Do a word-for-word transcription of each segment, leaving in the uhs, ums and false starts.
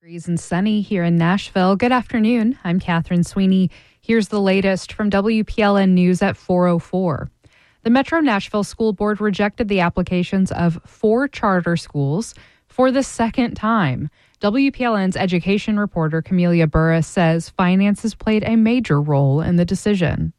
Breeze and sunny here in Nashville. Good afternoon. I'm Catherine Sweeney. Here's the latest from W P L N News at four oh four. The Metro Nashville School Board rejected the applications of four charter schools for the second time. W P L N's education reporter Camelia Burris says finances played a major role in the decision.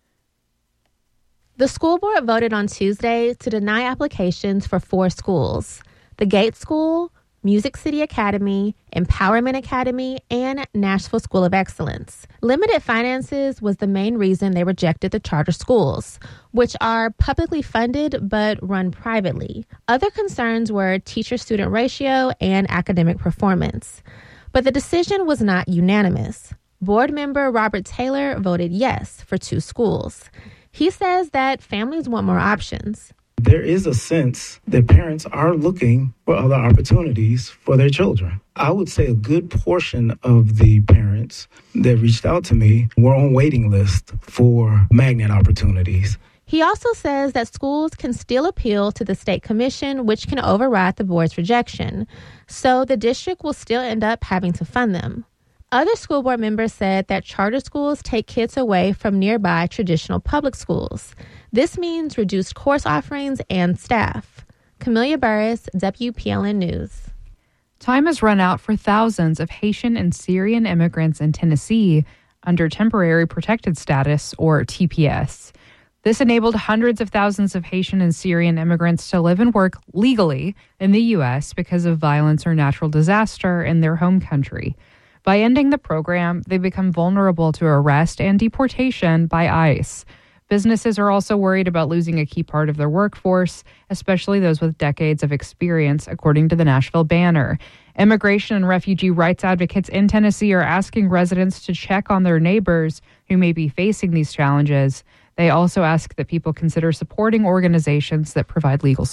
The school board voted on Tuesday to deny applications for four schools: the Gates School, Music City Academy, Empowerment Academy, and Nashville School of Excellence. Limited finances was the main reason they rejected the charter schools, which are publicly funded but run privately. Other concerns were teacher-student ratio and academic performance. But the decision was not unanimous. Board member Robert Taylor voted yes for two schools. He says that families want more options. There is a sense that parents are looking for other opportunities for their children. I would say a good portion of the parents that reached out to me were on waiting lists for magnet opportunities. He also says that schools can still appeal to the state commission, which can override the board's rejection. So the district will still end up having to fund them. Other school board members said that charter schools take kids away from nearby traditional public schools. This means reduced course offerings and staff. Camelia Burris, W P L N News. Time has run out for thousands of Haitian and Syrian immigrants in Tennessee under Temporary Protected Status, or T P S. This enabled hundreds of thousands of Haitian and Syrian immigrants to live and work legally in the U S because of violence or natural disaster in their home country. By ending the program, they become vulnerable to arrest and deportation by ICE. Businesses are also worried about losing a key part of their workforce, especially those with decades of experience, according to the Nashville Banner. Immigration and refugee rights advocates in Tennessee are asking residents to check on their neighbors who may be facing these challenges. They also ask that people consider supporting organizations that provide legal support.